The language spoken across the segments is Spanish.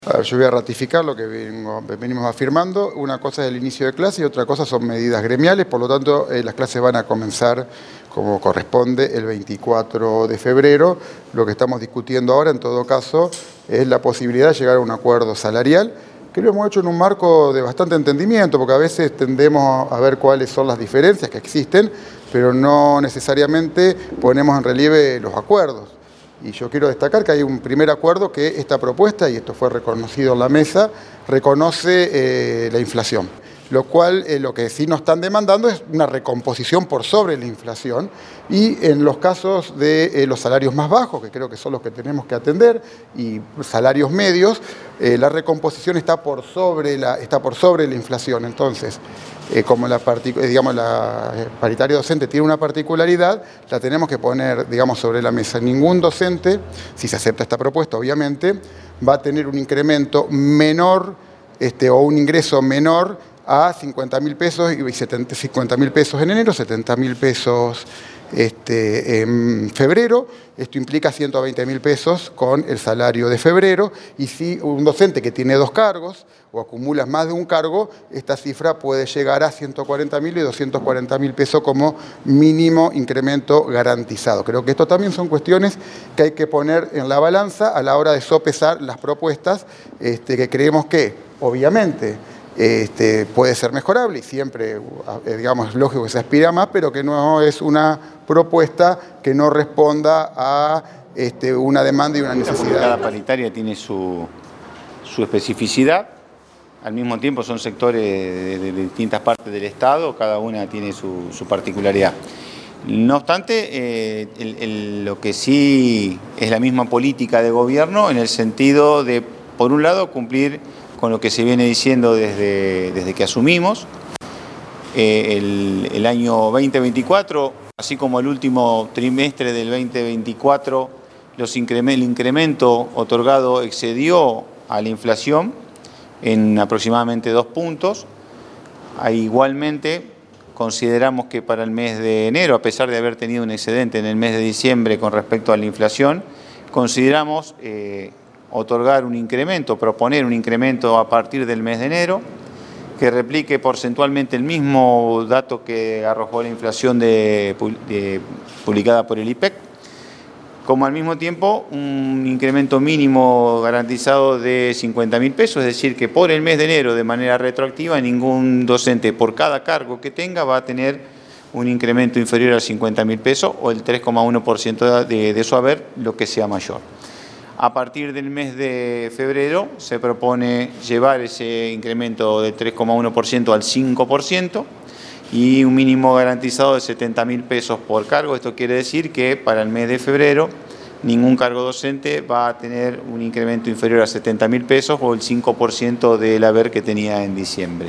A ver, yo voy a ratificar lo que venimos afirmando. Una cosa es el inicio de clase y otra cosa son medidas gremiales. Por lo tanto, las clases van a comenzar como corresponde el 24 de febrero. Lo que estamos discutiendo ahora, en todo caso, es la posibilidad de llegar a un acuerdo salarial, que lo hemos hecho en un marco de bastante entendimiento, porque a veces tendemos a ver cuáles son las diferencias que existen, pero no necesariamente ponemos en relieve los acuerdos. Y yo quiero destacar que hay un primer acuerdo que esta propuesta, y esto fue reconocido en la mesa, reconoce la inflación. Lo cual lo que sí nos están demandando es una recomposición por sobre la inflación, y en los casos de los salarios más bajos, que creo que son los que tenemos que atender, y salarios medios, la recomposición está por sobre la inflación. Entonces, como la paritaria docente tiene una particularidad, la tenemos que poner, sobre la mesa. Ningún docente, si se acepta esta propuesta, obviamente, va a tener un incremento menor o un ingreso menor a 50.000 pesos, y 50.000 pesos en enero, 70.000 pesos en febrero. Esto implica 120.000 pesos con el salario de febrero, y si un docente que tiene 2 cargos o acumula más de un cargo, esta cifra puede llegar a 140.000 y 240.000 pesos como mínimo incremento garantizado. Creo que esto también son cuestiones que hay que poner en la balanza a la hora de sopesar las propuestas, que creemos que, obviamente, puede ser mejorable, y siempre, es lógico que se aspira a más, pero que no es una propuesta que no responda a una demanda y una necesidad. Cada paritaria tiene su especificidad. Al mismo tiempo son sectores de distintas partes del Estado, cada una tiene su particularidad. No obstante, lo que sí es la misma política de gobierno, en el sentido de, por un lado, cumplir con lo que se viene diciendo desde que asumimos. El año 2024, así como el último trimestre del 2024, el incremento otorgado excedió a la inflación en aproximadamente 2 puntos. Igualmente, consideramos que para el mes de enero, a pesar de haber tenido un excedente en el mes de diciembre con respecto a la inflación, consideramos otorgar un incremento, proponer un incremento a partir del mes de enero, que replique porcentualmente el mismo dato que arrojó la inflación publicada por el IPEC, como al mismo tiempo un incremento mínimo garantizado de 50.000 pesos, es decir, que por el mes de enero, de manera retroactiva, ningún docente por cada cargo que tenga va a tener un incremento inferior a 50.000 pesos o el 3,1% de su haber, lo que sea mayor. A partir del mes de febrero se propone llevar ese incremento del 3,1% al 5% y un mínimo garantizado de 70.000 pesos por cargo. Esto quiere decir que para el mes de febrero ningún cargo docente va a tener un incremento inferior a 70.000 pesos o el 5% del haber que tenía en diciembre.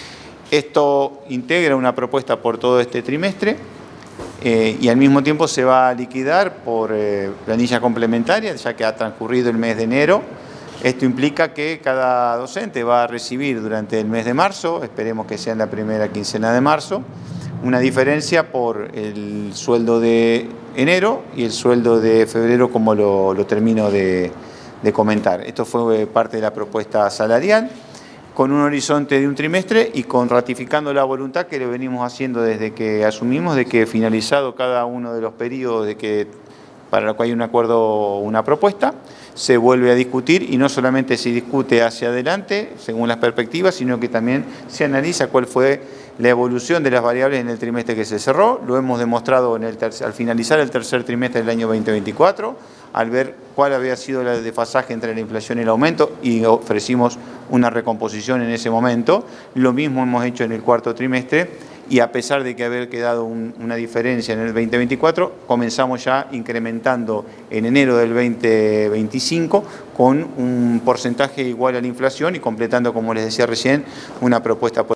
Esto integra una propuesta por todo este trimestre. Y al mismo tiempo se va a liquidar por planilla complementaria, ya que ha transcurrido el mes de enero. Esto implica que cada docente va a recibir durante el mes de marzo, esperemos que sea en la primera quincena de marzo, una diferencia por el sueldo de enero y el sueldo de febrero, como lo termino de comentar. Esto fue parte de la propuesta salarial, con un horizonte de un trimestre y ratificando la voluntad que le venimos haciendo desde que asumimos, de que finalizado cada uno de los periodos para el cual hay un acuerdo o una propuesta, se vuelve a discutir, y no solamente se discute hacia adelante según las perspectivas, sino que también se analiza cuál fue la evolución de las variables en el trimestre que se cerró. Lo hemos demostrado al finalizar el tercer trimestre del año 2024, al ver cuál había sido el desfasaje entre la inflación y el aumento, y ofrecimos una recomposición en ese momento. Lo mismo hemos hecho en el cuarto trimestre, y a pesar de que haber quedado una diferencia en el 2024, comenzamos ya incrementando en enero del 2025 con un porcentaje igual a la inflación y completando, como les decía recién, una propuesta